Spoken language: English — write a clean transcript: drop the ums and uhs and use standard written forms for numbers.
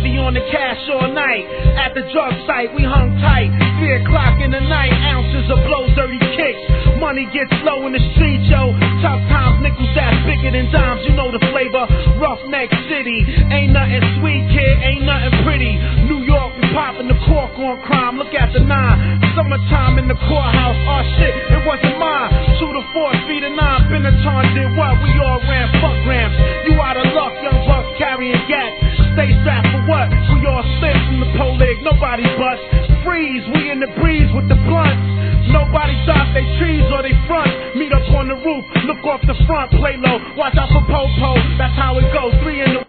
heavy on the cash all night. At the drug site, we hung tight. 3 o'clock in the night, ounces of blow, dirty kicks. Money gets low in the street, yo. Tough times, nickels that's bigger than dimes. You know the flavor. Roughneck City, ain't nothing sweet, kid, ain't nothing pretty. New York, we popping the cork on crime. Look at the 9. Summertime in the courthouse. Oh shit, it wasn't mine. 2 to 4, 3 to 9. Benetton did what? We all ran fuck grams. You out of luck, young bucks carrying gats. Stay strapped for what? We all slip from the pole leg, nobody bust. Freeze, we in the breeze with the blunts. Nobody stops they trees or they front. Meet up on the roof, look off the front, play low. Watch out for po-po, that's how it goes. 3 in the